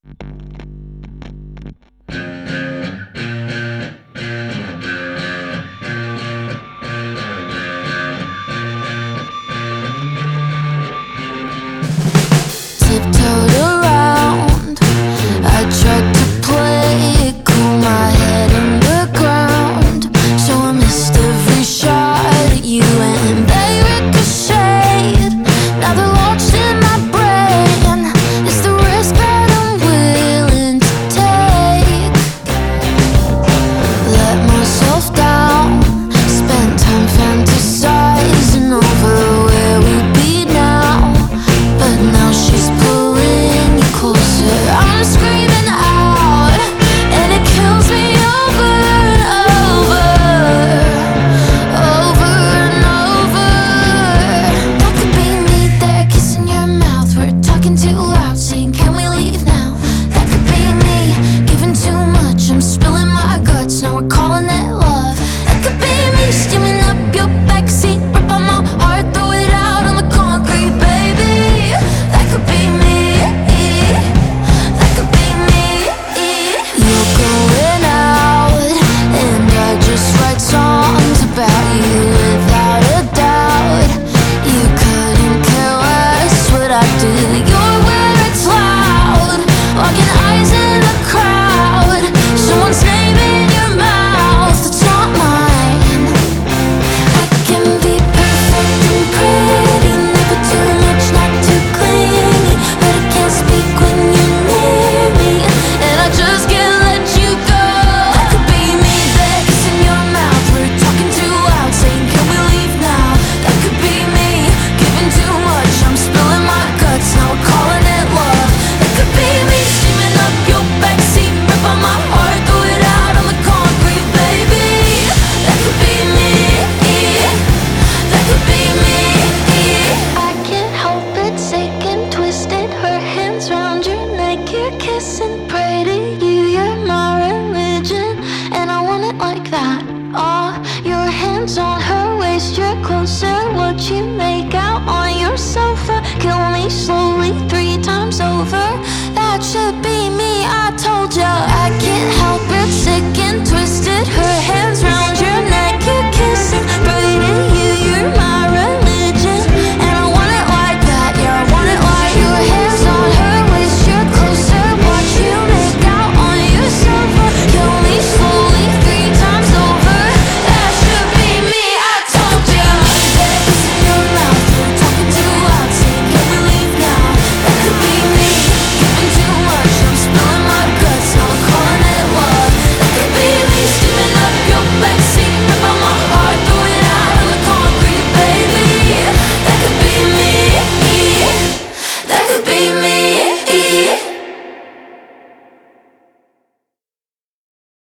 Tiptoed around, I tried to play it cool, my head in the ground. So I missed every shot at you and they ricocheted. Now they're lodged in my brain. It's the risk that I'm willing to take. Let myself down, spent time fantasizing over where we'd be now. But now she's pulling you closer. I'm screaming out, and it kills me over and over, over and over. That could be me there, kissing your mouth. We're talking too loud, saying, can we leave now? That could be me, giving too much. I'm spilling my guts, now we're calling it love. That could be me, steaming up your backseat, rip on my heart, throw it out on the concrete, baby. That could be me, that could be me. You're going out, and I just write songs about you without a doubt. You couldn't care less what I do. You're where it's loud, locking eyes in a crowd. Someone's name in your mouth, it's not mine. I can be perfect and pretty, never too much, not too clingy, but I can't speak when you're near me, and I just can't let you go. That could be me there, kissing your mouth. We're talking too loud, saying, can we leave now? That could be me, giving too much. I'm spilling my guts, now we're calling it love. That could be me, steaming up your backseat, rip on my heart, throw it out on the concrete, baby. That could be me, that could be me. I can't help but sick and twisted. Her hands round your neck, you're kissing, pray to you, you're my religion, and I want it like that. Your hands on her waist, you're closer. What you make out on your sofa, kill me slowly 3 times over.